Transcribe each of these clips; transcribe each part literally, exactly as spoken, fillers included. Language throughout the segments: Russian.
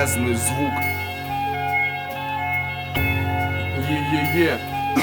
грязный звук. Е-е-е.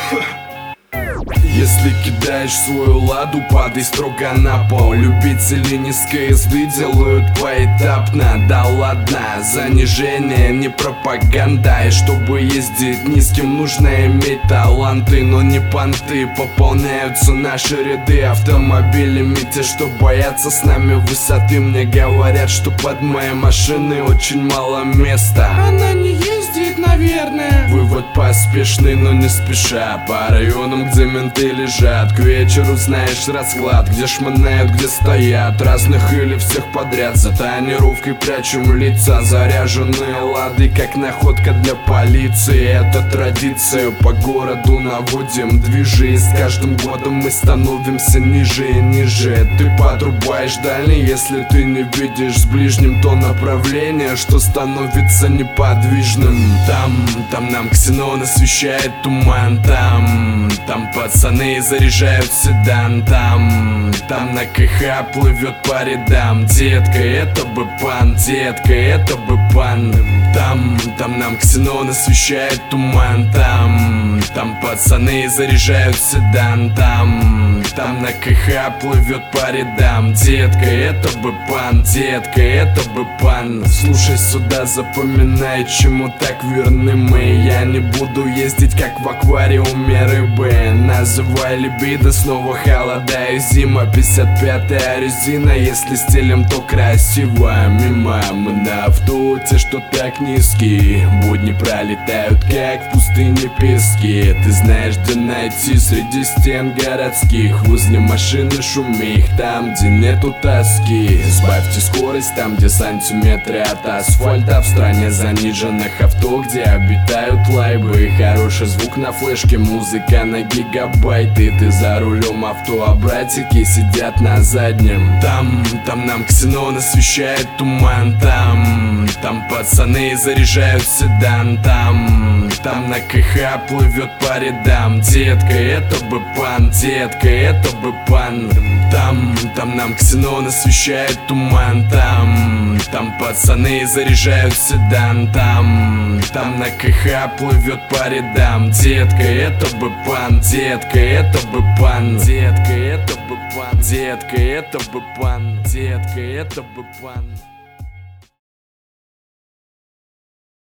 Если кидаешь свою ладу, падай строго на пол. Любители низкой езды делают поэтапно. Да ладно, занижение не пропаганда. И чтобы ездить низким, нужно иметь таланты, но не понты. Пополняются наши ряды автомобилями. Те, что боятся с нами высоты, мне говорят, что под моей машиной очень мало места. Она не ездит, наверное. Вывод поспешный, но не спеша. По районам, где менты лежат, к вечеру знаешь расклад. Где шмонают, где стоят, разных или всех подряд. За тонировкой прячем лица, заряженные лады, как находка для полиции. Это традиция, по городу наводим движи. И с каждым годом мы становимся ниже и ниже. Ты подрубаешь дальний, если ты не видишь с ближним то направление, что становится неподвижным. Там, там нам ксенон освещает туман. Там, там пацаны заряжают седан. Там, там на КХ плывет по рядам. Детка, это бы пан, детка, это бы пан. Там, там нам ксенон освещает туман. Там, там пацаны заряжают седан. Там, там на КХ плывет по рядам. Детка, это бы пан, детка, это бы пан. Слушай сюда, запоминай, чему так верны мы. Я не буду ездить, как в аквариуме рыбы. Называй либидо, снова холода и зима. Пятьдесят пятая резина, если стилем, то красиво. Мимо мы на авто, те, что так низкие. Будни пролетают, как в пустыне пески. Ты знаешь, где найти среди стен городских. Возле машины шумих, там, где нету тоски. Сбавьте скорость там, где сантиметры от асфальта. В стране заниженных авто, где обитают лайбы. Хороший звук на флешке, музыка на гигабайты. Ты за рулем авто, а братики сидят на заднем. Там, там нам ксенон освещает туман. Там, там пацаны заряжают седан. Там, там на КХ плывет по рядам. Детка, это бы пан, детка, это бы пан. Там, там нам ксенон освещает туман. Там, там пацаны заряжают седан. Там, там на КХ плывет по рядам. Детка, это бы пан, детка, это бы пан. Детка, это бы пан, детка, это бы пан, детка, это бы пан.